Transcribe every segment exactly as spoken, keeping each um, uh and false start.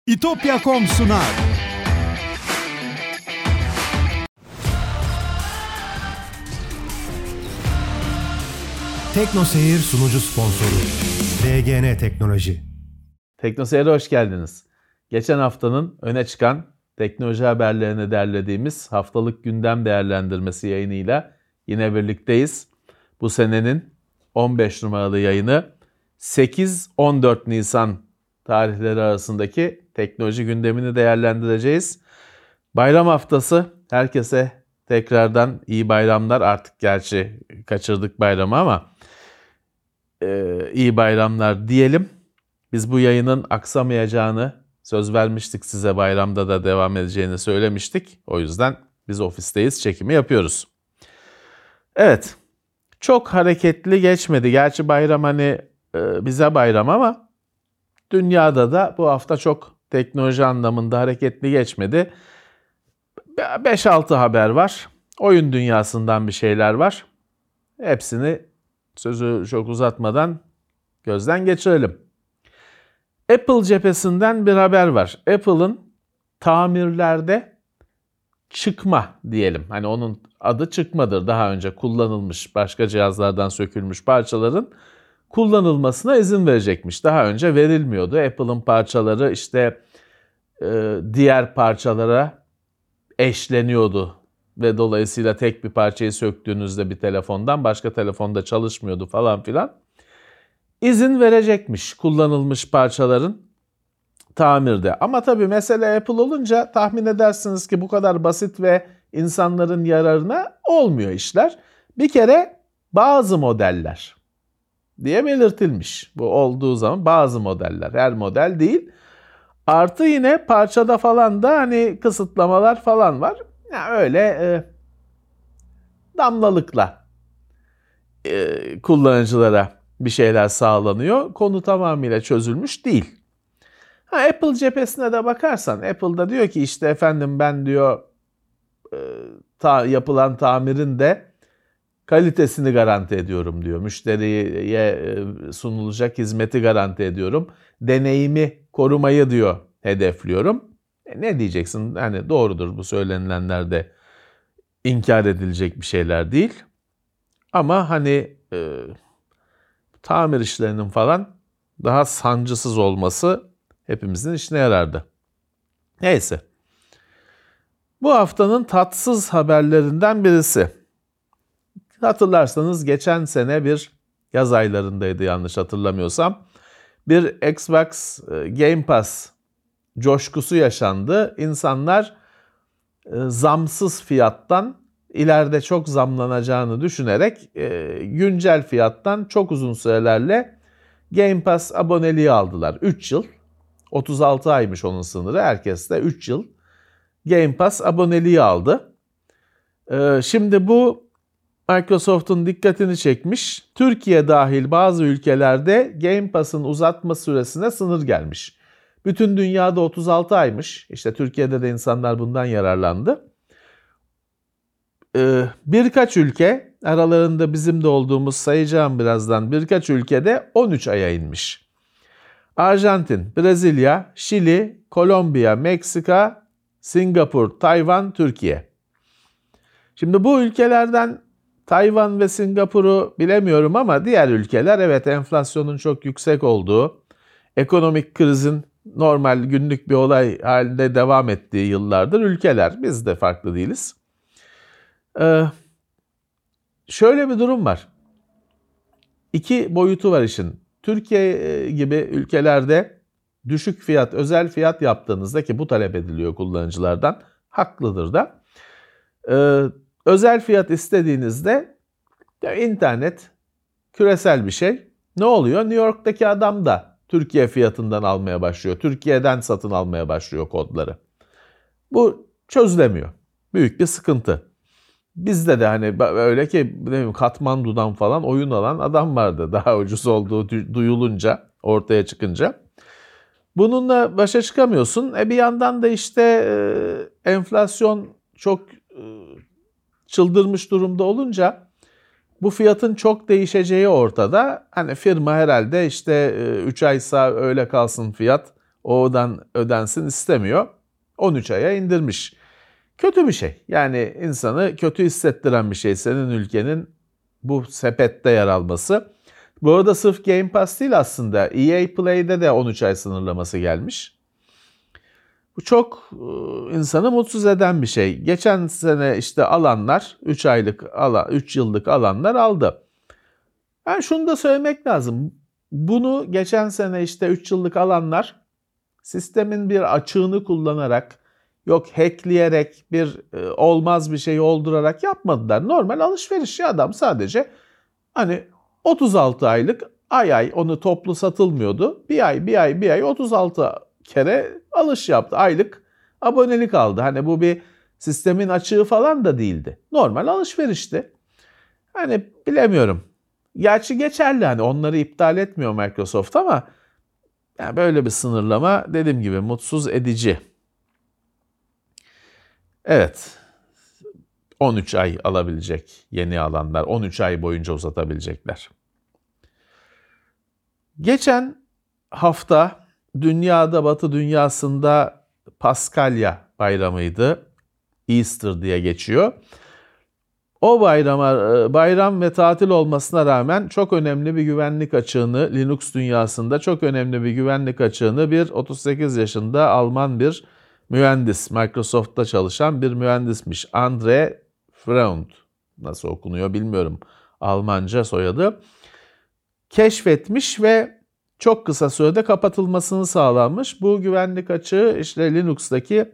İtopya nokta com sunar. Teknoseyir sunucu sponsoru D G N Teknoloji. Teknoseyir'e hoş geldiniz. Geçen haftanın öne çıkan teknoloji haberlerini derlediğimiz haftalık gündem değerlendirmesi yayınıyla yine birlikteyiz. Bu senenin on beş numaralı yayını sekiz on dört Nisan tarihleri arasındaki teknoloji gündemini değerlendireceğiz. Bayram haftası, herkese tekrardan iyi bayramlar. Artık gerçi kaçırdık bayramı ama e, iyi bayramlar diyelim. Biz bu yayının aksamayacağını söz vermiştik size, bayramda da devam edeceğini söylemiştik. O yüzden biz ofisteyiz, çekimi yapıyoruz. Evet, çok hareketli geçmedi. Gerçi bayram hani e, bize bayram ama dünyada da bu hafta çok teknoloji anlamında hareketli geçmedi. beş altı haber var. Oyun dünyasından bir şeyler var. Hepsini sözü çok uzatmadan gözden geçirelim. Apple cephesinden bir haber var. Apple'ın tamirlerde çıkma diyelim. Hani onun adı çıkmadır. Daha önce kullanılmış, başka cihazlardan sökülmüş parçaların kullanılmasına izin verecekmiş. Daha önce verilmiyordu. Apple'ın parçaları işte e, diğer parçalara eşleniyordu ve dolayısıyla tek bir parçayı söktüğünüzde bir telefondan başka telefonda çalışmıyordu falan filan. İzin verecekmiş kullanılmış parçaların tamirde. Ama tabii mesele Apple olunca tahmin edersiniz ki bu kadar basit ve insanların yararına olmuyor işler. Bir kere bazı modeller diye belirtilmiş. Bu olduğu zaman bazı modeller, her model değil. Artı yine parçada falan da hani kısıtlamalar falan var. Yani öyle e, damlalıkla e, kullanıcılara bir şeyler sağlanıyor. Konu tamamıyla çözülmüş değil. Ha, Apple cephesine de bakarsan, Apple'da diyor ki işte efendim ben diyor e, ta, yapılan tamirin de kalitesini garanti ediyorum diyor. Müşteriye e, sunulacak hizmeti garanti ediyorum. Deneyimi korumayı diyor hedefliyorum. E, ne diyeceksin? Hani doğrudur, bu söylenilenler de inkar edilecek bir şeyler değil. Ama hani e, tamir işlerinin falan daha sancısız olması hepimizin işine yarardı. Neyse. Bu haftanın tatsız haberlerinden birisi. Hatırlarsanız geçen sene bir yaz aylarındaydı yanlış hatırlamıyorsam. Bir Xbox Game Pass coşkusu yaşandı. İnsanlar zamsız fiyattan, ileride çok zamlanacağını düşünerek güncel fiyattan çok uzun sürelerle Game Pass aboneliği aldılar. üç yıl. otuz altı aymış onun sınırı. Herkes de üç yıl Game Pass aboneliği aldı. Şimdi bu Microsoft'un dikkatini çekmiş. Türkiye dahil bazı ülkelerde Game Pass'ın uzatma süresine sınır gelmiş. Bütün dünyada otuz altı aymış. İşte Türkiye'de de insanlar bundan yararlandı. Ee, birkaç ülke, aralarında bizim de olduğumuz, sayacağım birazdan, birkaç ülkede on üç aya inmiş. Arjantin, Brezilya, Şili, Kolombiya, Meksika, Singapur, Tayvan, Türkiye. Şimdi bu ülkelerden Tayvan ve Singapur'u bilemiyorum ama diğer ülkeler, evet, enflasyonun çok yüksek olduğu, ekonomik krizin normal günlük bir olay halinde devam ettiği yıllardır ülkeler. Biz de farklı değiliz. Ee, şöyle bir durum var. İki boyutu var işin. Türkiye gibi ülkelerde düşük fiyat, özel fiyat yaptığınızda, ki bu talep ediliyor kullanıcılardan, haklıdır da. Ee, özel fiyat istediğinizde ya internet küresel bir şey. Ne oluyor? New York'taki adam da Türkiye fiyatından almaya başlıyor. Türkiye'den satın almaya başlıyor kodları. Bu çözülemiyor. Büyük bir sıkıntı. Bizde de hani öyle ki Katmandu'dan falan oyun alan adam vardı. Daha ucuz olduğu duyulunca, ortaya çıkınca. Bununla başa çıkamıyorsun. E bir yandan da işte e, enflasyon çok e, çıldırmış durumda olunca bu fiyatın çok değişeceği ortada. Hani firma herhalde işte üç aysa öyle kalsın fiyat, O'dan ödensin istemiyor. on üç aya indirmiş. Kötü bir şey. Yani insanı kötü hissettiren bir şey senin ülkenin bu sepette yer alması. Bu arada sırf Game Pass değil aslında. E A Play'de de on üç ay sınırlaması gelmiş. Bu çok insanı mutsuz eden bir şey. Geçen sene işte alanlar, üç aylık alan, üç yıllık alanlar aldı. Yani şunu da söylemek lazım. Bunu geçen sene işte üç yıllık alanlar sistemin bir açığını kullanarak, yok hackleyerek, bir e, olmaz bir şeyi oldurarak yapmadılar. Normal alışveriş ya, adam sadece hani otuz altı aylık ay ay onu toplu satılmıyordu. Bir ay bir ay bir ay otuz altı kere alış yaptı. Aylık abonelik aldı. Hani bu bir sistemin açığı falan da değildi. Normal alışverişti. Hani bilemiyorum. Gerçi geçerli, hani onları iptal etmiyor Microsoft ama yani böyle bir sınırlama dediğim gibi mutsuz edici. Evet. on üç ay alabilecek yeni alanlar. on üç ay boyunca uzatabilecekler. Geçen hafta dünyada, Batı dünyasında Paskalya bayramıydı. Easter diye geçiyor. O bayrama, bayram ve tatil olmasına rağmen çok önemli bir güvenlik açığını, Linux dünyasında çok önemli bir güvenlik açığını bir otuz sekiz yaşında Alman bir mühendis, Microsoft'ta çalışan bir mühendismiş. Andre Freund, nasıl okunuyor bilmiyorum Almanca soyadı, keşfetmiş ve çok kısa sürede kapatılmasını sağlanmış. Bu güvenlik açığı işte Linux'taki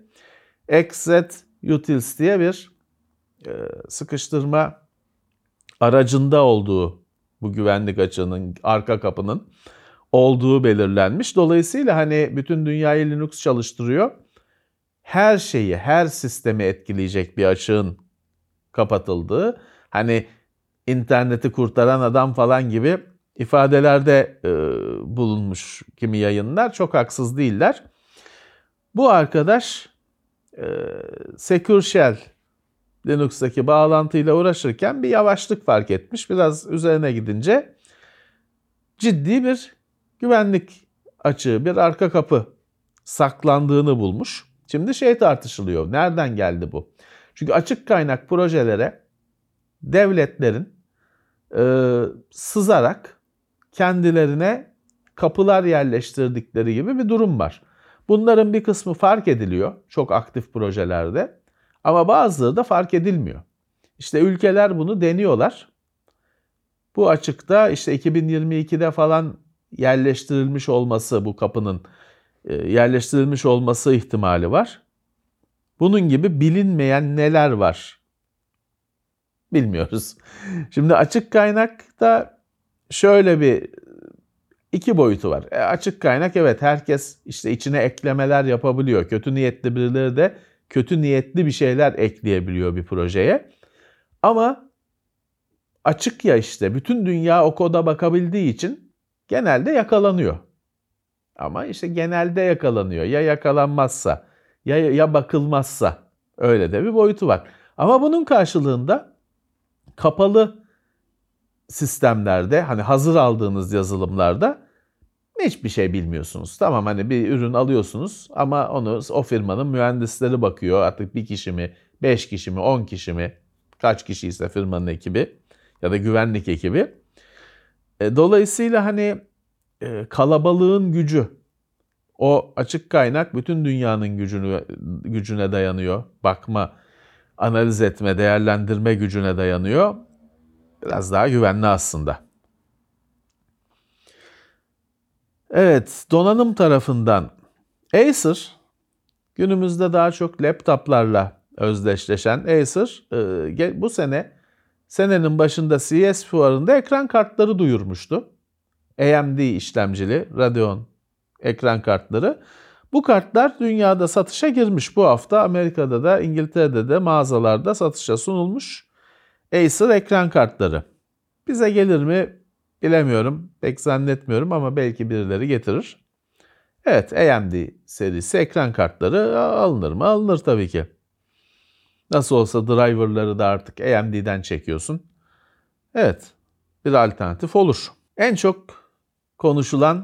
xzutils diye bir sıkıştırma aracında olduğu, bu güvenlik açığının, arka kapının olduğu belirlenmiş. Dolayısıyla hani bütün dünyayı Linux çalıştırıyor. Her şeyi, her sistemi etkileyecek bir açığın kapatıldığı, hani interneti kurtaran adam falan gibi ifadelerde e, bulunmuş kimi yayınlar, çok haksız değiller. Bu arkadaş e, Secure Shell Linux'taki bağlantıyla uğraşırken bir yavaşlık fark etmiş. Biraz üzerine gidince ciddi bir güvenlik açığı, bir arka kapı saklandığını bulmuş. Şimdi şey tartışılıyor. Nereden geldi bu? Çünkü açık kaynak projelere devletlerin e, sızarak kendilerine kapılar yerleştirdikleri gibi bir durum var. Bunların bir kısmı fark ediliyor çok aktif projelerde. Ama bazıları da fark edilmiyor. İşte ülkeler bunu deniyorlar. Bu açıkta işte iki bin yirmi ikide falan yerleştirilmiş olması, bu kapının yerleştirilmiş olması ihtimali var. Bunun gibi bilinmeyen neler var bilmiyoruz. Şimdi açık kaynakta şöyle bir iki boyutu var. E, açık kaynak, evet, herkes işte içine eklemeler yapabiliyor. Kötü niyetli birileri de kötü niyetli bir şeyler ekleyebiliyor bir projeye. Ama açık ya, işte bütün dünya o koda bakabildiği için genelde yakalanıyor. Ama işte genelde yakalanıyor. Ya yakalanmazsa, ya ya bakılmazsa, öyle de bir boyutu var. Ama bunun karşılığında kapalı sistemlerde, hani hazır aldığınız yazılımlarda hiçbir şey bilmiyorsunuz. Tamam, hani bir ürün alıyorsunuz ama onu o firmanın mühendisleri bakıyor. Artık bir kişi mi, beş kişi mi, on kişi mi, kaç kişi ise firmanın ekibi ya da güvenlik ekibi. E, dolayısıyla hani e, kalabalığın gücü, o açık kaynak bütün dünyanın gücünü gücüne dayanıyor. Bakma, analiz etme, değerlendirme gücüne dayanıyor. Biraz daha güvenli aslında. Evet, donanım tarafından Acer, günümüzde daha çok laptoplarla özdeşleşen Acer, bu sene senenin başında C E S fuarında ekran kartları duyurmuştu. A M D işlemcili Radeon ekran kartları. Bu kartlar dünyada satışa girmiş. Bu hafta Amerika'da da İngiltere'de de mağazalarda satışa sunulmuş Acer ekran kartları. Bize gelir mi bilemiyorum, pek zannetmiyorum ama belki birileri getirir. Evet, A M D serisi ekran kartları alınır mı? Alınır tabii ki. Nasıl olsa driverları da artık A M D'den çekiyorsun. Evet, bir alternatif olur. En çok konuşulan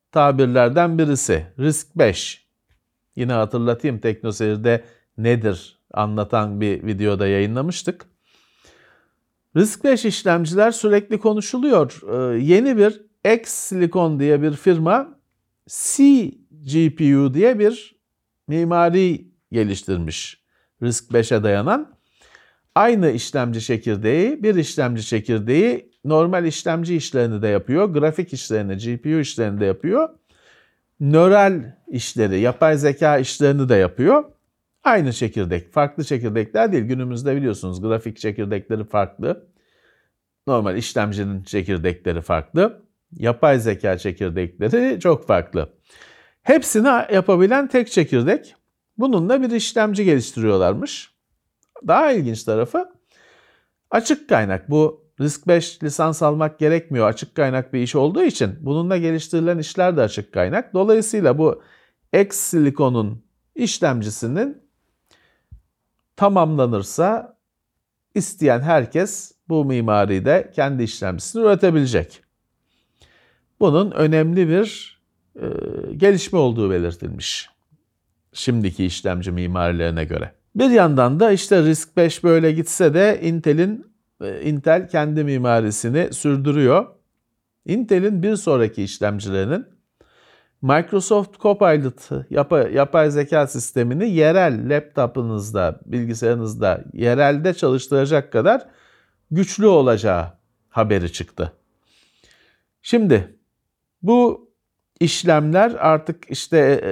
tabirlerden birisi. risk beş. Yine hatırlatayım, TeknoSeyir'de nedir anlatan bir videoda yayınlamıştık. risk beş işlemciler sürekli konuşuluyor. Ee, yeni bir X-Silicon diye bir firma C-G P U diye bir mimari geliştirmiş. risk beşe dayanan. Aynı işlemci çekirdeği, bir işlemci çekirdeği normal işlemci işlerini de yapıyor. Grafik işlerini, G P U işlerini de yapıyor. Nöral işleri, yapay zeka işlerini de yapıyor. Aynı çekirdek, farklı çekirdekler değil. Günümüzde biliyorsunuz grafik çekirdekleri farklı. Normal işlemcinin çekirdekleri farklı. Yapay zeka çekirdekleri çok farklı. Hepsini yapabilen tek çekirdek. Bununla bir işlemci geliştiriyorlarmış. Daha ilginç tarafı açık kaynak. Bu risk beş lisans almak gerekmiyor. Açık kaynak bir iş olduğu için bununla geliştirilen işler de açık kaynak. Dolayısıyla bu X-Silicon'un işlemcisinin tamamlanırsa isteyen herkes bu mimaride kendi işlemcisini üretebilecek. Bunun önemli bir e, gelişme olduğu belirtilmiş şimdiki işlemci mimarilerine göre. Bir yandan da işte risk beş böyle gitse de Intel'in Intel kendi mimarisini sürdürüyor. Intel'in bir sonraki işlemcilerinin Microsoft Copilot yapay, yapay zeka sistemini yerel laptopunuzda, bilgisayarınızda yerelde çalıştıracak kadar güçlü olacağı haberi çıktı. Şimdi bu işlemler artık işte e,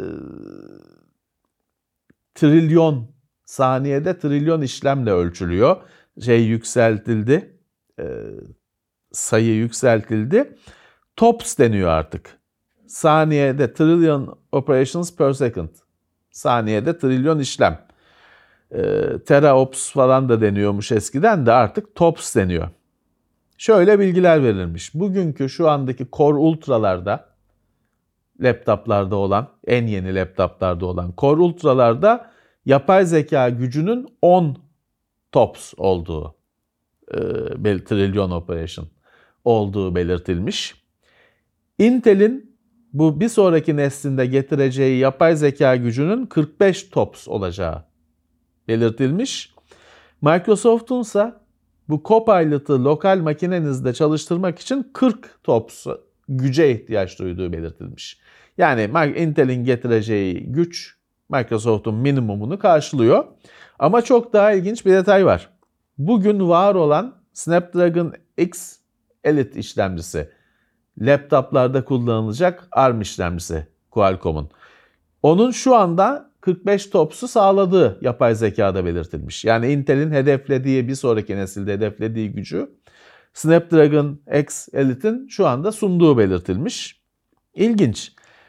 trilyon saniyede trilyon işlemle ölçülüyor. Şey yükseltildi, e, sayı yükseltildi. TOPS deniyor artık. Saniyede trillion operations per second. Saniyede trilyon işlem. E, teraops falan da deniyormuş eskiden de artık TOPS deniyor. Şöyle bilgiler verilmiş. Bugünkü şu andaki Core Ultra'larda, laptoplarda olan, en yeni laptoplarda olan Core Ultra'larda yapay zeka gücünün on TOPS olduğu, e, trilyon operation olduğu belirtilmiş. Intel'in bu bir sonraki neslinde getireceği yapay zeka gücünün kırk beş TOPS olacağı belirtilmiş. Microsoft'un ise bu Copilot'ı lokal makinenizde çalıştırmak için kırk TOPS güce ihtiyaç duyduğu belirtilmiş. Yani Intel'in getireceği güç Microsoft'un minimumunu karşılıyor. Ama çok daha ilginç bir detay var. Bugün var olan Snapdragon X Elite işlemcisi, laptoplarda kullanılacak ARM işlemcisi Qualcomm'un. Onun şu anda kırk beş TOPS'u sağladığı yapay zekada belirtilmiş. Yani Intel'in hedeflediği, bir sonraki nesilde hedeflediği gücü Snapdragon X Elite'in şu anda sunduğu belirtilmiş. İlginç.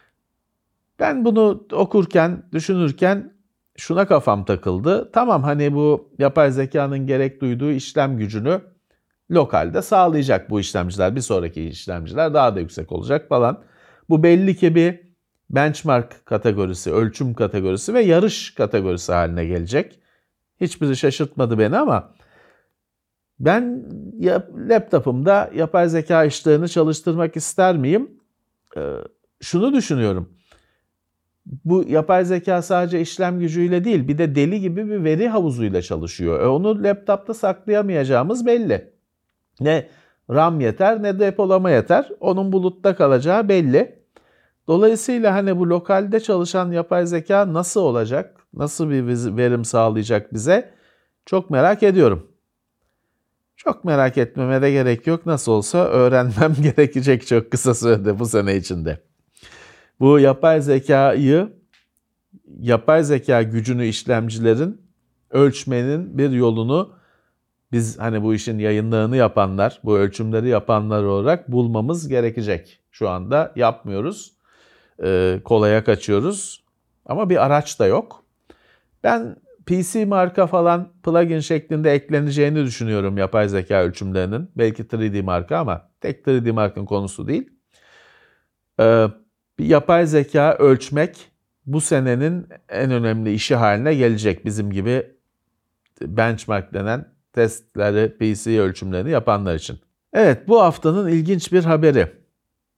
Ben bunu okurken, düşünürken şuna kafam takıldı. Tamam, hani bu yapay zekanın gerek duyduğu işlem gücünü lokalde sağlayacak bu işlemciler. Bir sonraki işlemciler daha da yüksek olacak falan. Bu belli ki bir benchmark kategorisi, ölçüm kategorisi ve yarış kategorisi haline gelecek. Hiçbiri şaşırtmadı beni ama ben ya, laptopumda yapay zeka işlerini çalıştırmak ister miyim? Ee, şunu düşünüyorum. Bu yapay zeka sadece işlem gücüyle değil, bir de deli gibi bir veri havuzuyla çalışıyor. E onu laptopta saklayamayacağımız belli. Ne RAM yeter ne depolama yeter. Onun bulutta kalacağı belli. Dolayısıyla hani bu lokalde çalışan yapay zeka nasıl olacak? Nasıl bir verim sağlayacak bize? Çok merak ediyorum. Çok merak etmeme de gerek yok. Nasıl olsa öğrenmem gerekecek çok kısa sürede bu sene içinde. Bu yapay zekayı, yapay zeka gücünü işlemcilerin ölçmenin bir yolunu biz hani bu işin yayınlarını yapanlar, bu ölçümleri yapanlar olarak bulmamız gerekecek. Şu anda yapmıyoruz. Ee, kolaya kaçıyoruz. Ama bir araç da yok. Ben P C marka falan plugin şeklinde ekleneceğini düşünüyorum yapay zeka ölçümlerinin. Belki üç D marka ama tek üç D markanın konusu değil. Ee, bir yapay zeka ölçmek bu senenin en önemli işi haline gelecek. Bizim gibi benchmark denen testleri, P C ölçümlerini yapanlar için. Evet, bu haftanın ilginç bir haberi.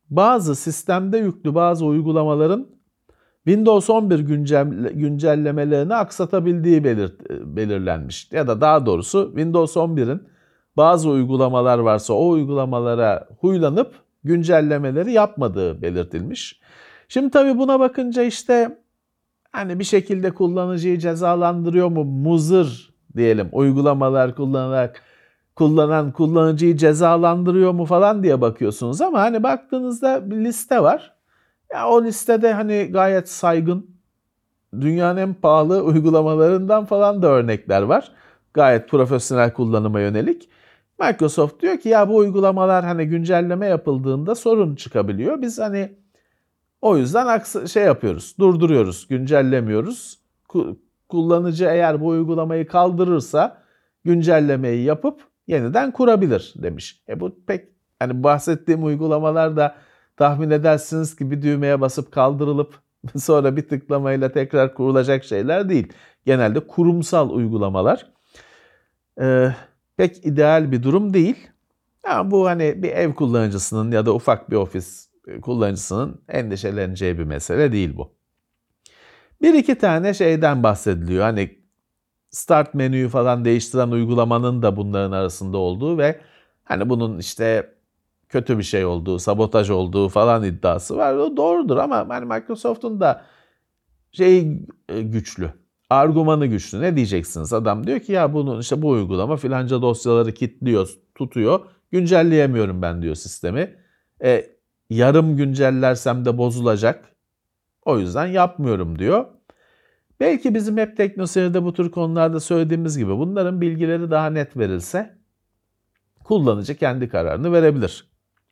bazı sistemde yüklü bazı uygulamaların Windows on bir güncel, güncellemelerini aksatabildiği belirt, belirlenmiş. Ya da daha doğrusu Windows on birin bazı uygulamalar varsa o uygulamalara huylanıp güncellemeleri yapmadığı belirtilmiş. Şimdi tabii buna bakınca işte hani bir şekilde kullanıcıyı cezalandırıyor mu? Muzır diyelim, uygulamalar kullanarak kullanan kullanıcıyı cezalandırıyor mu falan diye bakıyorsunuz ama hani baktığınızda bir liste var. Ya o listede hani gayet saygın, dünyanın en pahalı uygulamalarından falan da örnekler var. Gayet profesyonel kullanıma yönelik. Microsoft diyor ki ya bu uygulamalar hani güncelleme yapıldığında sorun çıkabiliyor. Biz hani o yüzden şey yapıyoruz, durduruyoruz, güncellemiyoruz. Kullanıcı eğer bu uygulamayı kaldırırsa güncellemeyi yapıp yeniden kurabilir demiş. E bu pek hani bahsettiğim uygulamalar da tahmin edersiniz ki bir düğmeye basıp kaldırılıp sonra bir tıklamayla tekrar kurulacak şeyler değil. Genelde kurumsal uygulamalar. Ee, pek ideal bir durum değil. Ama bu hani bir ev kullanıcısının ya da ufak bir ofis kullanıcısının endişeleneceği bir mesele değil bu. Bir iki tane şeyden bahsediliyor. Hani start menüyü falan değiştiren uygulamanın da bunların arasında olduğu ve hani bunun işte kötü bir şey olduğu, sabotaj olduğu falan iddiası var. O doğrudur ama hani Microsoft'un da şey güçlü, argümanı güçlü. Ne diyeceksiniz? Adam diyor ki ya bunun işte bu uygulama filanca dosyaları kilitliyor, tutuyor. Güncelleyemiyorum ben diyor sistemi. E, yarım güncellersem de bozulacak. O yüzden yapmıyorum diyor. Belki bizim hep TeknoSeyir'de bu tür konularda söylediğimiz gibi bunların bilgileri daha net verilse kullanıcı kendi kararını verebilir.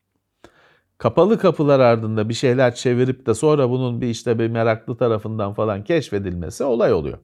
Kapalı kapılar ardında bir şeyler çevirip de sonra bunun bir işte bir meraklı tarafından falan keşfedilmesi olay oluyor.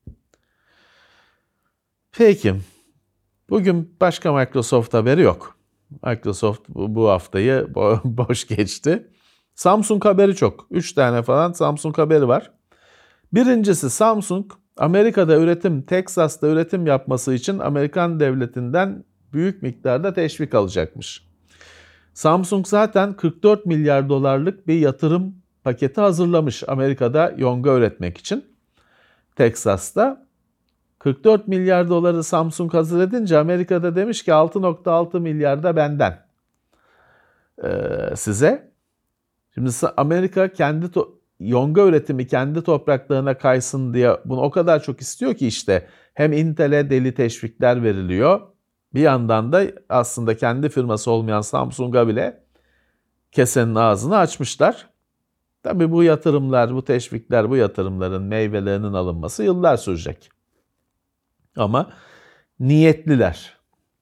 Peki, bugün başka Microsoft haberi yok. Microsoft bu haftayı boş geçti. Samsung haberi çok. Üç tane falan Samsung haberi var. Birincisi Samsung, Amerika'da üretim, Teksas'ta üretim yapması için Amerikan devletinden büyük miktarda teşvik alacakmış. Samsung zaten kırk dört milyar dolarlık bir yatırım paketi hazırlamış Amerika'da yonga üretmek için. Teksas'ta kırk dört milyar doları Samsung hazır edince Amerika'da demiş ki altı nokta altı milyar da benden ee, size. Şimdi Amerika kendi yonga üretimi kendi topraklarına kaysın diye bunu o kadar çok istiyor ki işte hem Intel'e deli teşvikler veriliyor. Bir yandan da aslında kendi firması olmayan Samsung'a bile kesenin ağzını açmışlar. Tabii bu yatırımlar, bu teşvikler, bu yatırımların meyvelerinin alınması yıllar sürecek. Ama niyetliler.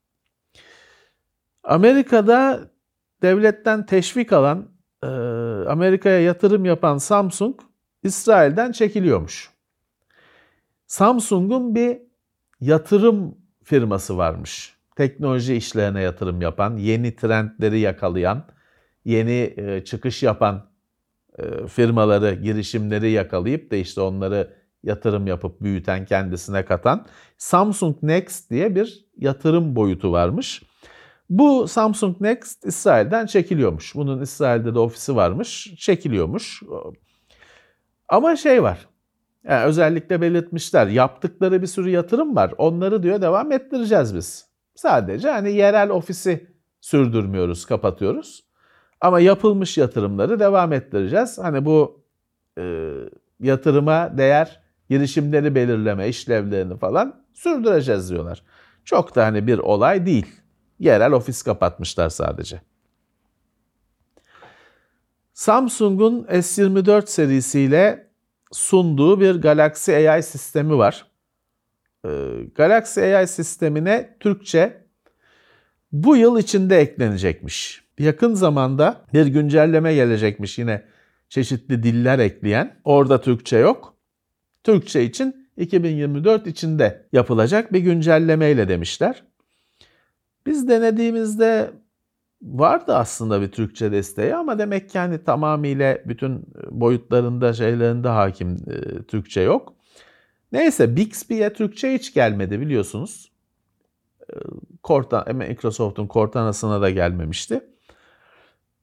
Amerika'da devletten teşvik alan, Amerika'ya yatırım yapan Samsung, İsrail'den çekiliyormuş. Samsung'un bir yatırım firması varmış. Teknoloji işlerine yatırım yapan, yeni trendleri yakalayan, yeni çıkış yapan firmaları, girişimleri yakalayıp da işte onları yatırım yapıp büyüten, kendisine katan Samsung Next diye bir yatırım boyutu varmış. Bu Samsung Next İsrail'den çekiliyormuş. Bunun İsrail'de de ofisi varmış, çekiliyormuş. Ama şey var, yani özellikle belirtmişler, yaptıkları bir sürü yatırım var. Onları diyor devam ettireceğiz biz. Sadece hani yerel ofisi sürdürmüyoruz, kapatıyoruz. Ama yapılmış yatırımları devam ettireceğiz. Hani bu e, yatırıma değer girişimleri belirleme işlevlerini falan sürdüreceğiz diyorlar. Çok da hani bir olay değil. Yerel ofis kapatmışlar sadece. Samsung'un S yirmi dört serisiyle sunduğu bir Galaxy A I sistemi var. Ee, Galaxy A I sistemine Türkçe bu yıl içinde eklenecekmiş. Yakın zamanda bir güncelleme gelecekmiş yine çeşitli diller ekleyen. Orada Türkçe yok. Türkçe için iki bin yirmi dört içinde yapılacak bir güncellemeyle demişler. Biz denediğimizde vardı aslında bir Türkçe desteği ama demek ki hani tamamıyla bütün boyutlarında şeylerinde hakim e, Türkçe yok. Neyse Bixby'ye Türkçe hiç gelmedi biliyorsunuz. Cortana, Microsoft'un Cortana'sına da gelmemişti.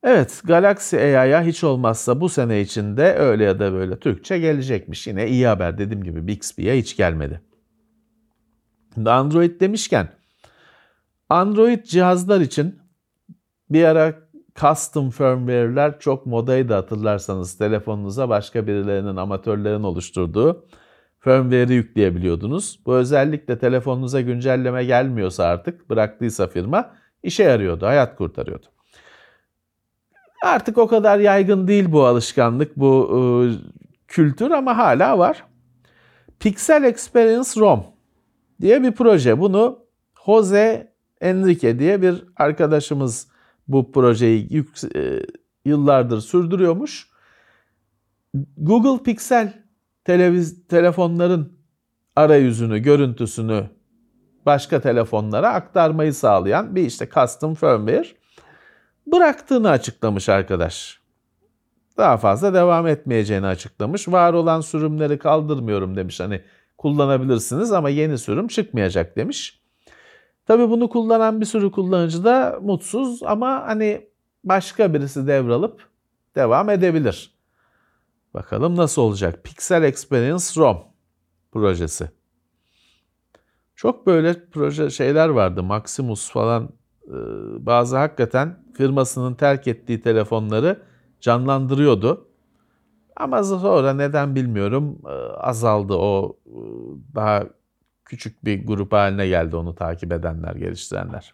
Evet, Galaxy A I'ya hiç olmazsa bu sene içinde öyle ya da böyle Türkçe gelecekmiş. Yine iyi haber, dediğim gibi Bixby'ye hiç gelmedi. Şimdi Android demişken, Android cihazlar için bir ara custom firmware'ler çok modaydı, hatırlarsanız. Telefonunuza başka birilerinin, amatörlerin oluşturduğu firmware'i yükleyebiliyordunuz. Bu özellikle telefonunuza güncelleme gelmiyorsa, artık bıraktıysa firma, işe yarıyordu, hayat kurtarıyordu. Artık o kadar yaygın değil bu alışkanlık, bu e, kültür, ama hala var. Pixel Experience ROM diye bir proje. Bunu Jose Enrique diye bir arkadaşımız bu projeyi yük, e, yıllardır sürdürüyormuş. Google Pixel televiz, telefonların arayüzünü, görüntüsünü başka telefonlara aktarmayı sağlayan bir işte custom firmware bıraktığını açıklamış arkadaş. Daha fazla devam etmeyeceğini açıklamış. Var olan sürümleri kaldırmıyorum demiş. Hani kullanabilirsiniz ama yeni sürüm çıkmayacak demiş. Tabii bunu kullanan bir sürü kullanıcı da mutsuz, ama hani başka birisi devralıp devam edebilir. Bakalım nasıl olacak? Pixel Experience ROM projesi. Çok böyle proje şeyler vardı. Maximus falan, bazı hakikaten firmasının terk ettiği telefonları canlandırıyordu. Ama sonra neden bilmiyorum azaldı, o daha küçük bir grup haline geldi onu takip edenler, geliştirenler.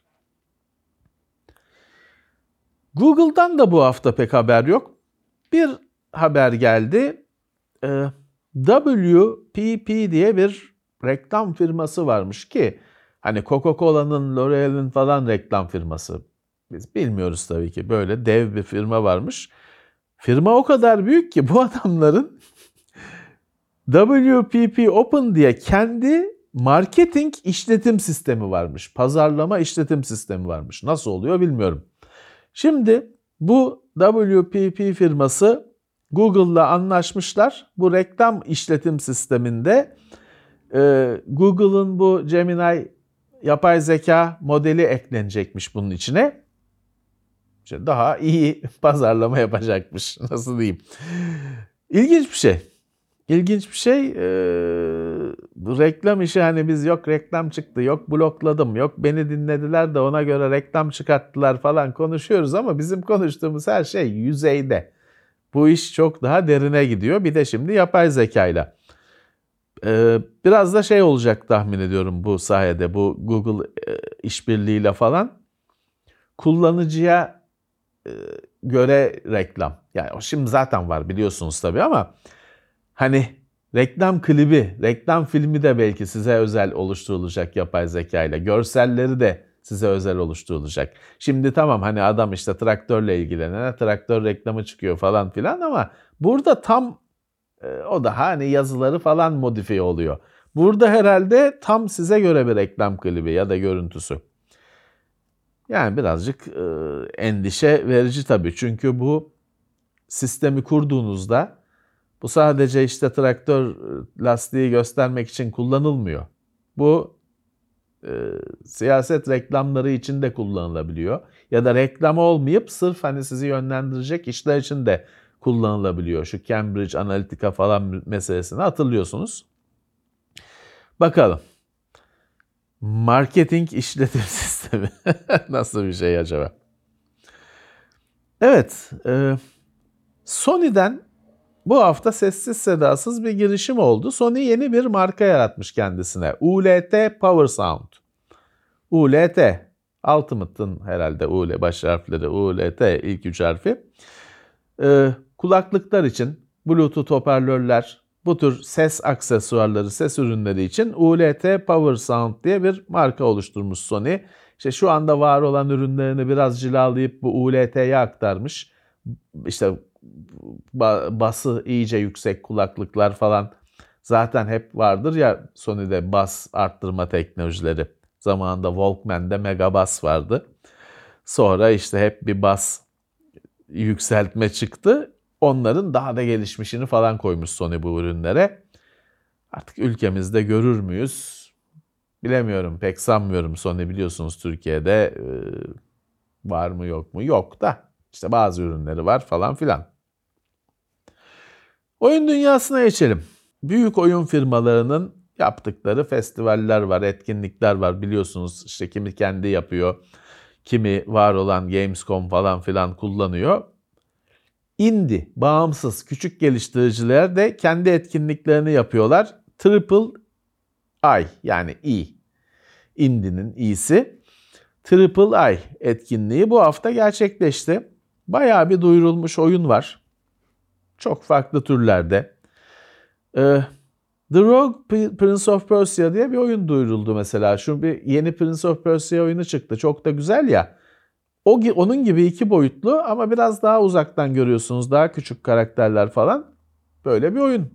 Google'dan da bu hafta pek haber yok. Bir haber geldi. W P P diye bir reklam firması varmış ki, hani Coca-Cola'nın, L'Oreal'in falan reklam firması. Biz bilmiyoruz tabii ki, böyle dev bir firma varmış. Firma o kadar büyük ki bu adamların W P P Open diye kendi marketing işletim sistemi varmış. Pazarlama işletim sistemi varmış. Nasıl oluyor bilmiyorum. Şimdi bu W P P firması Google'la anlaşmışlar. Bu reklam işletim sisteminde e, Google'ın bu Gemini yapay zeka modeli eklenecekmiş bunun içine. İşte daha iyi pazarlama yapacakmış. Nasıl diyeyim? İlginç bir şey. İlginç bir şey. Ee, bu reklam işi, hani biz yok reklam çıktı, yok blokladım, yok beni dinlediler de ona göre reklam çıkarttılar falan konuşuyoruz, ama bizim konuştuğumuz her şey yüzeyde. Bu iş çok daha derine gidiyor. Bir de şimdi yapay zekayla. Ee, biraz da şey olacak tahmin ediyorum bu sayede, bu Google e, işbirliğiyle falan. Kullanıcıya e, göre reklam. Yani o şimdi zaten var biliyorsunuz tabii, ama hani reklam klibi, reklam filmi de belki size özel oluşturulacak yapay zeka ile. Görselleri de size özel oluşturulacak. Şimdi tamam, hani adam işte traktörle ilgilenen traktör reklamı çıkıyor falan filan, ama burada tam e, o daha hani yazıları falan modifiye oluyor. Burada herhalde tam size göre bir reklam klibi ya da görüntüsü. Yani birazcık e, endişe verici tabii. Çünkü bu sistemi kurduğunuzda bu sadece işte traktör lastiği göstermek için kullanılmıyor. Bu e, siyaset reklamları için de kullanılabiliyor. Ya da reklam olmayıp sırf hani sizi yönlendirecek işler için de kullanılabiliyor. Şu Cambridge Analytica falan meselesini hatırlıyorsunuz. Bakalım. Marketing işletim sistemi. Nasıl bir şey acaba? Evet. E, Sony'den bu hafta sessiz sedasız bir girişim oldu. Sony yeni bir marka yaratmış kendisine. U L T Power Sound. U L T. Ultimate'ın herhalde U L baş harfleri, U L T ilk üç harfi. Ee, kulaklıklar için, Bluetooth hoparlörler, bu tür ses aksesuarları, ses ürünleri için U L T Power Sound diye bir marka oluşturmuş Sony. İşte şu anda var olan ürünlerini biraz cilalayıp bu U L T'ye aktarmış. İşte bası iyice yüksek kulaklıklar falan zaten hep vardır ya Sony'de, bas arttırma teknolojileri. Zamanında Walkman'de mega bas vardı. Sonra işte hep bir bas yükseltme çıktı. Onların daha da gelişmişini falan koymuş Sony bu ürünlere. Artık ülkemizde görür müyüz? Bilemiyorum, pek sanmıyorum. Sony biliyorsunuz Türkiye'de e, var mı yok mu? Yok da. İşte bazı ürünleri var falan filan. Oyun dünyasına geçelim. Büyük oyun firmalarının yaptıkları festivaller var, etkinlikler var. Biliyorsunuz işte kimi kendi yapıyor, kimi var olan Gamescom falan filan kullanıyor. Indie, bağımsız, küçük geliştiriciler de kendi etkinliklerini yapıyorlar. Triple I yani I, Indie'nin i'si. Triple I etkinliği bu hafta gerçekleşti. Bayağı bir duyurulmuş oyun var. Çok farklı türlerde. Ee, The Rogue Prince of Persia diye bir oyun duyuruldu mesela. Şu bir yeni Prince of Persia oyunu çıktı. Çok da güzel ya. O onun gibi iki boyutlu ama biraz daha uzaktan görüyorsunuz. Daha küçük karakterler falan. Böyle bir oyun.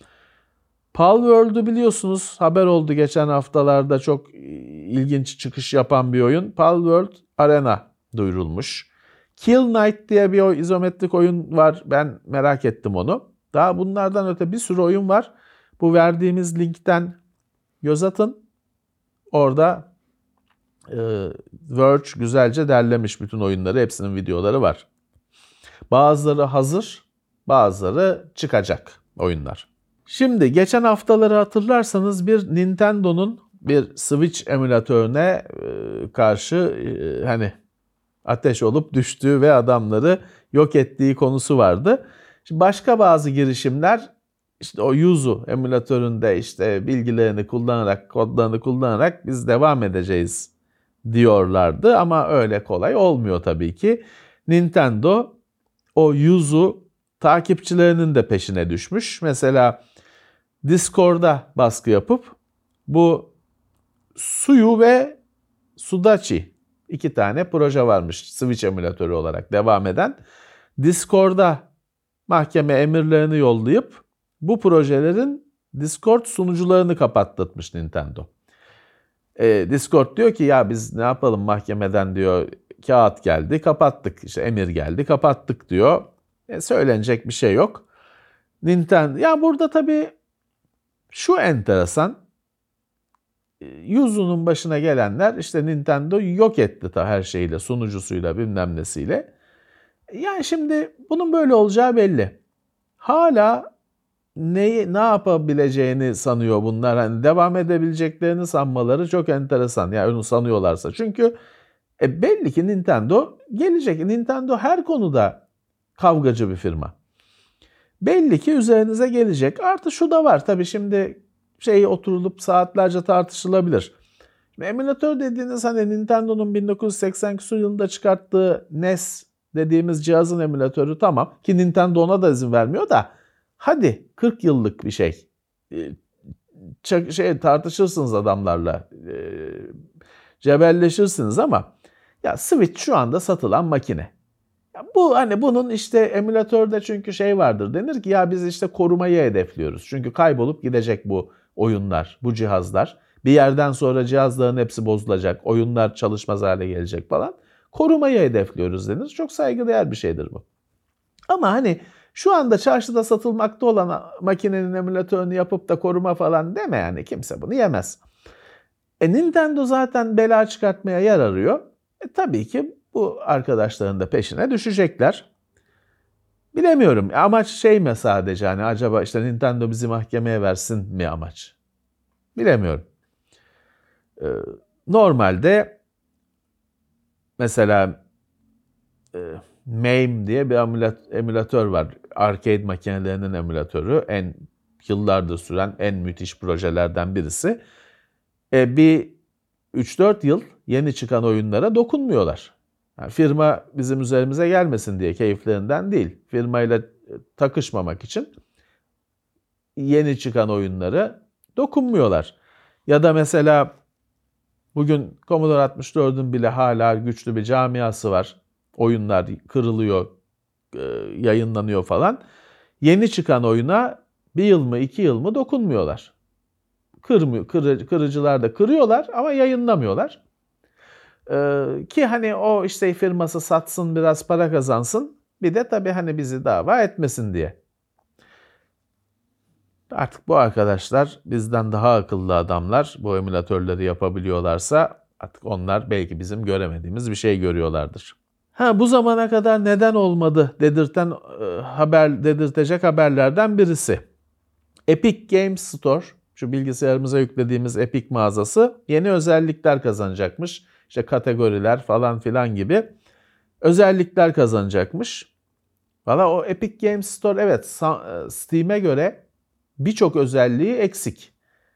Palworld'u biliyorsunuz. Haber oldu geçen haftalarda, çok ilginç çıkış yapan bir oyun. Palworld Arena duyurulmuş. Kill Knight diye bir izometrik oyun var. Ben merak ettim onu. Daha bunlardan öte bir sürü oyun var. Bu verdiğimiz linkten göz atın. Orada e, Verge güzelce derlemiş bütün oyunları. Hepsinin videoları var. Bazıları hazır, bazıları çıkacak oyunlar. Şimdi geçen haftaları hatırlarsanız bir Nintendo'nun bir Switch emülatörüne e, karşı e, hani ateş olup düştüğü ve adamları yok ettiği konusu vardı. Şimdi başka bazı girişimler işte o Yuzu emülatöründe işte bilgilerini kullanarak, kodlarını kullanarak biz devam edeceğiz diyorlardı ama öyle kolay olmuyor tabii ki. Nintendo o Yuzu takipçilerinin de peşine düşmüş. Mesela Discord'a baskı yapıp bu Suyu ve Sudachi iki tane proje varmış Switch emülatörü olarak devam eden. Discord'a mahkeme emirlerini yollayıp bu projelerin Discord sunucularını kapattırmış Nintendo. Ee, Discord diyor ki ya biz ne yapalım, mahkemeden diyor kağıt geldi kapattık, işte emir geldi kapattık diyor. E, söylenecek bir şey yok. Nintendo ya burada tabii şu enteresan, Yuzu'nun başına gelenler işte Nintendo yok etti ta her şeyle, sunucusuyla bilmem nesiyle. Yani şimdi bunun böyle olacağı belli. Hala neyi, ne yapabileceğini sanıyor bunlar. Hani devam edebileceklerini sanmaları çok enteresan. Yani onu sanıyorlarsa. Çünkü e, belli ki Nintendo gelecek. Nintendo her konuda kavgacı bir firma. Belli ki üzerinize gelecek. Artı şu da var. Tabii şimdi şey oturulup saatlerce tartışılabilir. Emülatör dediğiniz hani Nintendo'nun bin dokuz yüz seksen küsur yılında çıkarttığı N E S dediğimiz cihazın emülatörü tamam. Ki Nintendo ona da izin vermiyor da hadi kırk yıllık bir şey. Ee, şey tartışırsınız adamlarla. Ee, cebelleşirsiniz ama ya Switch şu anda satılan makine. Ya bu hani bunun işte emülatörde çünkü şey vardır, denir ki ya biz işte korumayı hedefliyoruz. Çünkü kaybolup gidecek bu oyunlar, bu cihazlar. Bir yerden sonra cihazların hepsi bozulacak, oyunlar çalışmaz hale gelecek falan. Korumayı hedefliyoruz denir. Çok saygıdeğer bir şeydir bu. Ama hani şu anda çarşıda satılmakta olan makinenin emülatörünü yapıp da koruma falan deme, yani kimse bunu yemez. E Nintendo zaten bela çıkartmaya yer arıyor. E tabii ki bu arkadaşların da peşine düşecekler. Bilemiyorum. Amaç şey mi sadece, hani acaba işte Nintendo bizi mahkemeye versin mi amaç? Bilemiyorum. Ee, normalde mesela e, MAME diye bir emülatör var. Arcade makinelerinin emülatörü. En yıllardır süren en müthiş projelerden birisi. E, bir üç dört yıl yeni çıkan oyunlara dokunmuyorlar. Yani firma bizim üzerimize gelmesin diye, keyiflerinden değil. Firmayla takışmamak için yeni çıkan oyunları dokunmuyorlar. Ya da mesela bugün Commodore altmış dördün bile hala güçlü bir camiası var. Oyunlar kırılıyor, yayınlanıyor falan. Yeni çıkan oyuna bir yıl mı iki yıl mı dokunmuyorlar. Kırmıyor, kırı, kırıcılar da kırıyorlar ama yayınlamıyorlar. Ee, ki hani o işte firması satsın, biraz para kazansın. Bir de tabii hani bizi dava etmesin diye. Artık bu arkadaşlar bizden daha akıllı adamlar. Bu emülatörleri yapabiliyorlarsa artık onlar belki bizim göremediğimiz bir şey görüyorlardır. Ha, bu zamana kadar neden olmadı dedirten e, haber dedirtecek haberlerden birisi. Epic Games Store, şu bilgisayarımıza yüklediğimiz Epic mağazası yeni özellikler kazanacakmış. İşte kategoriler falan filan gibi özellikler kazanacakmış. Valla o Epic Games Store evet Steam'e göre birçok özelliği eksik.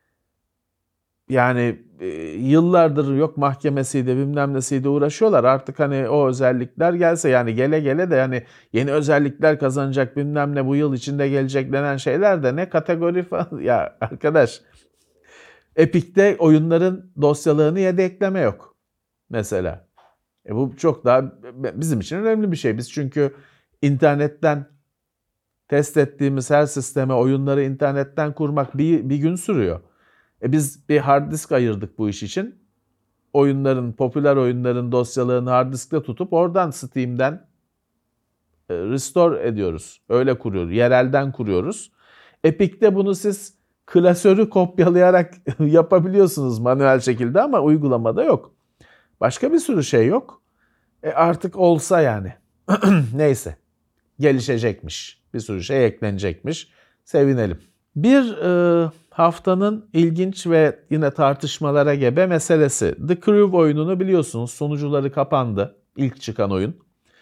Yani e, yıllardır yok mahkemesiydi bilmem nesiydi uğraşıyorlar. Artık hani o özellikler gelse yani gele gele de yani yeni özellikler kazanacak bilmem ne bu yıl içinde gelecek denen şeyler de ne kategori falan. Ya arkadaş Epic'te oyunların dosyalarını yedekleme yok mesela. E bu çok daha bizim için önemli bir şey. Biz çünkü internetten test ettiğimiz her sisteme oyunları internetten kurmak bir, bir gün sürüyor. E biz bir hard disk ayırdık bu iş için. Oyunların, popüler oyunların dosyalarını hard diskte tutup oradan Steam'den e, restore ediyoruz. Öyle kuruyoruz. Yerelden kuruyoruz. Epic'te bunu siz klasörü kopyalayarak yapabiliyorsunuz manuel şekilde ama uygulamada yok. Başka bir sürü şey yok. E artık olsa yani. Neyse. Gelişecekmiş. Bir sürü şey eklenecekmiş. Sevinelim. Bir e, haftanın ilginç ve yine tartışmalara gebe meselesi. The Crew oyununu biliyorsunuz. Sunucuları kapandı. İlk çıkan oyun.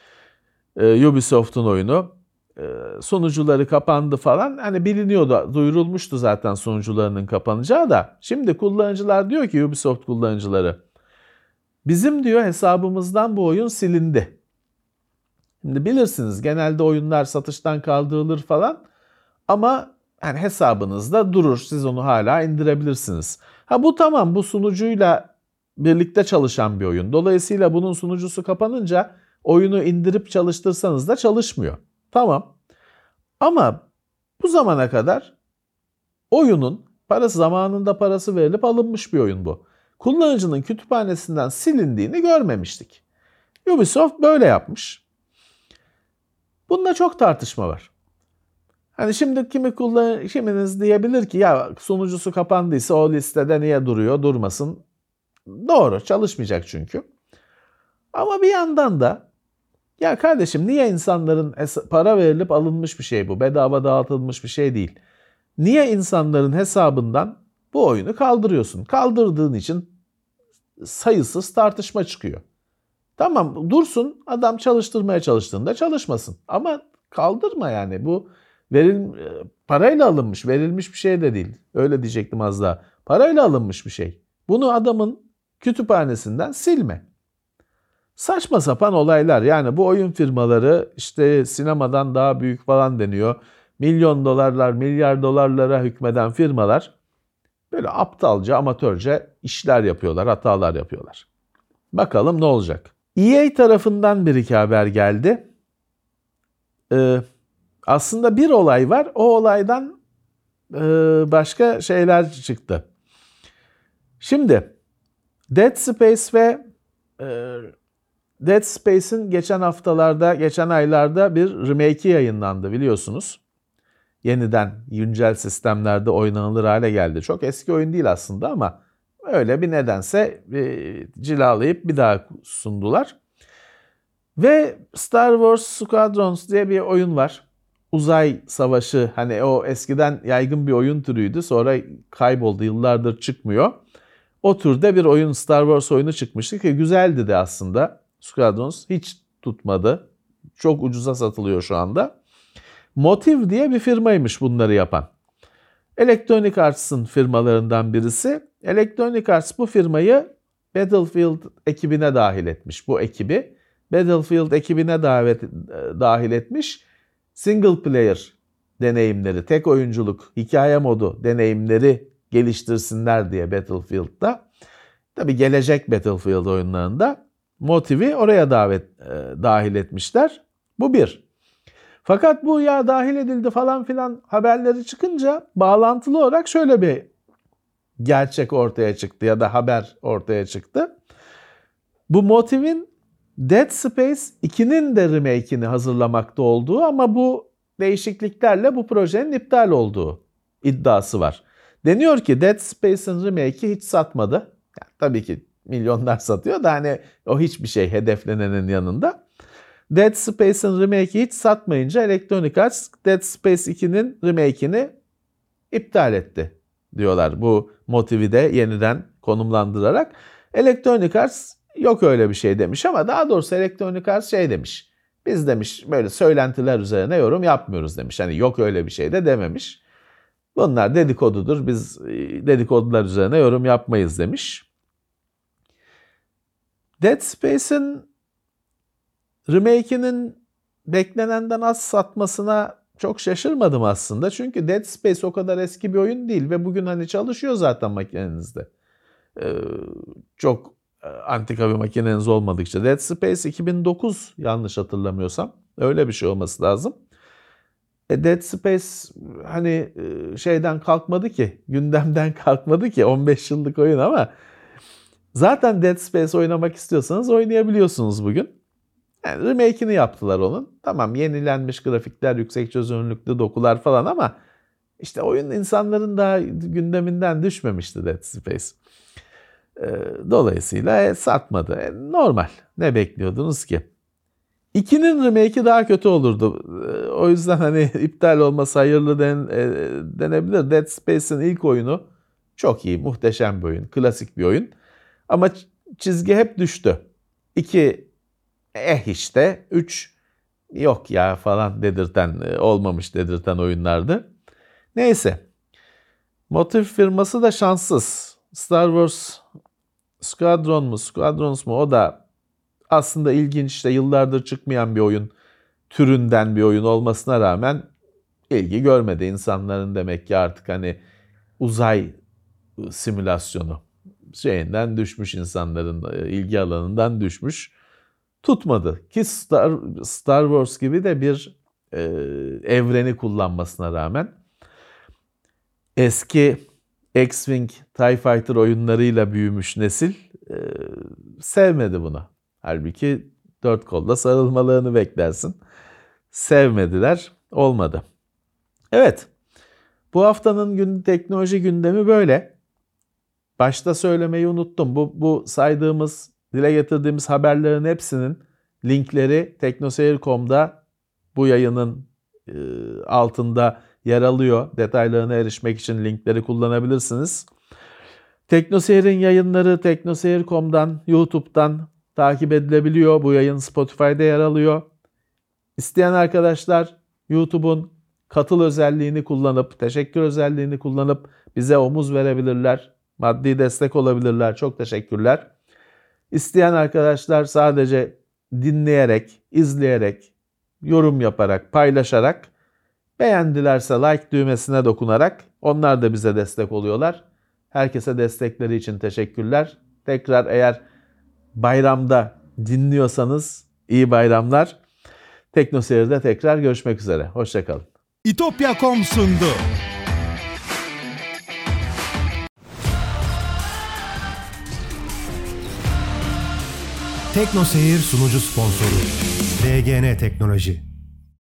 E, Ubisoft'un oyunu. E, sunucuları kapandı falan. Hani biliniyordu, duyurulmuştu zaten sunucularının kapanacağı da. Şimdi kullanıcılar diyor ki Ubisoft kullanıcıları. Bizim diyor hesabımızdan bu oyun silindi. Şimdi bilirsiniz genelde oyunlar satıştan kaldırılır falan ama yani hesabınızda durur. Siz onu hala indirebilirsiniz. Ha bu tamam, bu sunucuyla birlikte çalışan bir oyun. Dolayısıyla bunun sunucusu kapanınca oyunu indirip çalıştırsanız da çalışmıyor. Tamam. Ama bu zamana kadar oyunun parası zamanında parası verilip alınmış bir oyun bu. Kullanıcının kütüphanesinden silindiğini görmemiştik. Ubisoft böyle yapmış. Bunda çok tartışma var. Hani şimdi kimi kullan kiminiz diyebilir ki ya sunucusu kapandıysa o listede niye duruyor? Durmasın. Doğru, çalışmayacak çünkü. Ama bir yandan da ya kardeşim niye insanların para verilip alınmış bir şey bu? Bedava dağıtılmış bir şey değil. Niye insanların hesabından bu oyunu kaldırıyorsun? Kaldırdığın için sayısız tartışma çıkıyor. Tamam dursun, adam çalıştırmaya çalıştığında çalışmasın. Ama kaldırma yani, bu veril, parayla alınmış, verilmiş bir şey de değil. Öyle diyecektim az daha. Parayla alınmış bir şey. Bunu adamın kütüphanesinden silme. Saçma sapan olaylar. Yani bu oyun firmaları işte sinemadan daha büyük falan deniyor. Milyon dolarlar, milyar dolarlara hükmeden firmalar böyle aptalca, amatörce işler yapıyorlar, hatalar yapıyorlar. Bakalım ne olacak? E A tarafından bir iki haber geldi. Ee, aslında bir olay var. O olaydan e, başka şeyler çıktı. Şimdi Dead Space ve e, Dead Space'in geçen haftalarda, geçen aylarda bir remake'i yayınlandı biliyorsunuz. Yeniden güncel sistemlerde oynanılır hale geldi. Çok eski oyun değil aslında ama öyle bir nedense e, cilalayıp bir daha sundular. Ve Star Wars Squadrons diye bir oyun var. Uzay savaşı, hani o eskiden yaygın bir oyun türüydü. Sonra kayboldu, yıllardır çıkmıyor. O türde bir oyun, Star Wars oyunu çıkmıştı ki güzeldi de aslında. Squadrons hiç tutmadı. Çok ucuza satılıyor şu anda. Motive diye bir firmaymış bunları yapan. Electronic Arts'ın firmalarından birisi. Electronic Arts bu firmayı Battlefield ekibine dahil etmiş, bu ekibi. Battlefield ekibine davet dahil etmiş. Single player deneyimleri, tek oyunculuk, hikaye modu deneyimleri geliştirsinler diye Battlefield'da. Tabii gelecek Battlefield oyunlarında Motive'i oraya davet e, dahil etmişler. Bu bir. Fakat bu ya dahil edildi falan filan haberleri çıkınca bağlantılı olarak şöyle bir gerçek ortaya çıktı ya da haber ortaya çıktı. Bu Motive'in Dead Space ikinin de remake'ini hazırlamakta olduğu ama bu değişikliklerle bu projenin iptal olduğu iddiası var. Deniyor ki Dead Space'in remake'i hiç satmadı. Yani tabii ki milyonlar satıyor da hani o hiçbir şey hedeflenenin yanında. Dead Space'in remake'i hiç satmayınca Electronic Arts Dead Space ikinin remake'ini iptal etti diyorlar bu motivi de yeniden konumlandırarak. Electronic Arts yok öyle bir şey demiş ama daha doğrusu Electronic Arts şey demiş. Biz demiş böyle söylentiler üzerine yorum yapmıyoruz demiş. Hani yok öyle bir şey de dememiş. Bunlar dedikodudur. Biz dedikodular üzerine yorum yapmayız demiş. Dead Space'in remake'inin beklenenden az satmasına çok şaşırmadım aslında. Çünkü Dead Space o kadar eski bir oyun değil ve bugün hani çalışıyor zaten makinenizde. Ee, çok antika bir makineniz olmadıkça. Dead Space iki bin dokuz yanlış hatırlamıyorsam. Öyle bir şey olması lazım. E Dead Space hani şeyden kalkmadı ki, gündemden kalkmadı ki on beş yıllık oyun ama zaten Dead Space oynamak istiyorsanız oynayabiliyorsunuz bugün. Yani remake'ini yaptılar onun. Tamam yenilenmiş grafikler, yüksek çözünürlüklü dokular falan ama işte oyun insanların daha gündeminden düşmemişti Dead Space. Dolayısıyla e, satmadı. E, normal. Ne bekliyordunuz ki? İkinin remake'i daha kötü olurdu. E, o yüzden hani iptal olması hayırlı den, e, denebilir. Dead Space'in ilk oyunu çok iyi, muhteşem bir oyun. Klasik bir oyun. Ama çizgi hep düştü. İki eh işte. Üç yok ya falan dedirten, e, olmamış dedirten oyunlardı. Neyse. Motif firması da şanssız. Star Wars Squadron mu, Squadrons mu o da aslında ilginç işte yıllardır çıkmayan bir oyun türünden bir oyun olmasına rağmen ilgi görmedi. İnsanların demek ki artık hani uzay simülasyonu şeyinden düşmüş, insanların ilgi alanından düşmüş. Tutmadı ki Star, Star Wars gibi de bir e, evreni kullanmasına rağmen eski X-Wing, TIE Fighter oyunlarıyla büyümüş nesil e, sevmedi bunu. Halbuki dört kolda sarılmalarını beklersin. Sevmediler, olmadı. Evet, bu haftanın gün, teknoloji gündemi böyle. Başta söylemeyi unuttum. Bu, bu saydığımız, dile getirdiğimiz haberlerin hepsinin linkleri teknoseyir nokta com'da bu yayının e, altında yer alıyor. Detaylarına erişmek için linkleri kullanabilirsiniz. Teknoseyir'in yayınları teknoseyir nokta com'dan, YouTube'dan takip edilebiliyor. Bu yayın Spotify'da yer alıyor. İsteyen arkadaşlar YouTube'un katıl özelliğini kullanıp, teşekkür özelliğini kullanıp bize omuz verebilirler. Maddi destek olabilirler. Çok teşekkürler. İsteyen arkadaşlar sadece dinleyerek, izleyerek, yorum yaparak, paylaşarak, beğendilerse like düğmesine dokunarak onlar da bize destek oluyorlar. Herkese destekleri için teşekkürler. Tekrar eğer bayramda dinliyorsanız iyi bayramlar. Teknoseyir'de tekrar görüşmek üzere. Hoşça kalın. İtopya nokta com sundu. Teknoseyir sunucu sponsoru D G N Teknoloji.